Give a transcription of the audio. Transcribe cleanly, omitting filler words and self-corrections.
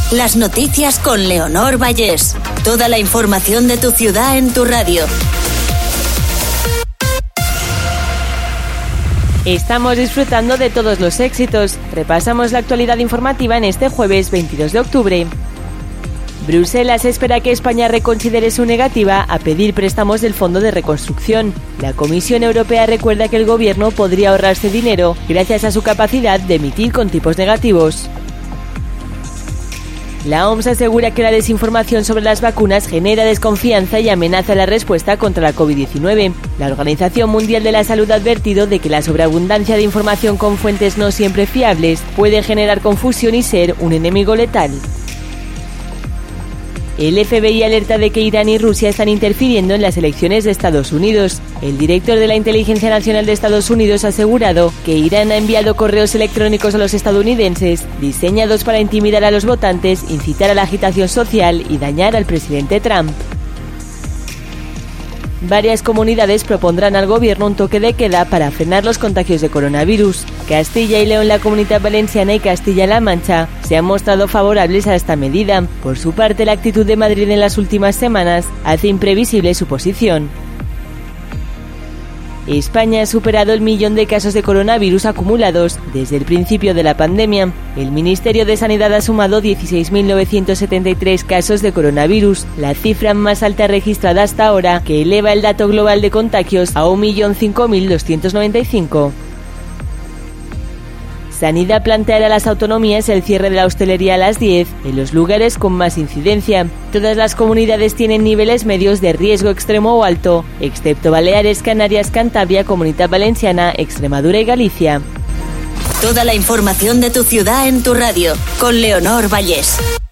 Las noticias con Leonor Vallés. Toda la información de tu ciudad en tu radio. Estamos disfrutando de todos los éxitos. Repasamos la actualidad informativa en este jueves 22 de octubre. Bruselas espera que España reconsidere su negativa a pedir préstamos del Fondo de Reconstrucción. La Comisión Europea recuerda que el gobierno podría ahorrarse dinero gracias a su capacidad de emitir con tipos negativos. La OMS asegura que la desinformación sobre las vacunas genera desconfianza y amenaza la respuesta contra la COVID-19. La Organización Mundial de la Salud ha advertido de que la sobreabundancia de información con fuentes no siempre fiables puede generar confusión y ser un enemigo letal. El FBI alerta de que Irán y Rusia están interfiriendo en las elecciones de Estados Unidos. El director de la Inteligencia Nacional de Estados Unidos ha asegurado que Irán ha enviado correos electrónicos a los estadounidenses diseñados para intimidar a los votantes, incitar a la agitación social y dañar al presidente Trump. Varias comunidades propondrán al gobierno un toque de queda para frenar los contagios de coronavirus. Castilla y León, la Comunidad Valenciana y Castilla-La Mancha se han mostrado favorables a esta medida. Por su parte, la actitud de Madrid en las últimas semanas hace imprevisible su posición. España ha superado el 1.000.000 de casos de coronavirus acumulados desde el principio de la pandemia. El Ministerio de Sanidad ha sumado 16.973 casos de coronavirus, la cifra más alta registrada hasta ahora, que eleva el dato global de contagios a 1.005.295. Sanidad planteará a las autonomías el cierre de la hostelería a las 10 en los lugares con más incidencia. Todas las comunidades tienen niveles medios de riesgo extremo o alto, excepto Baleares, Canarias, Cantabria, Comunidad Valenciana, Extremadura y Galicia. Toda la información de tu ciudad en tu radio, con Leonor Vallés.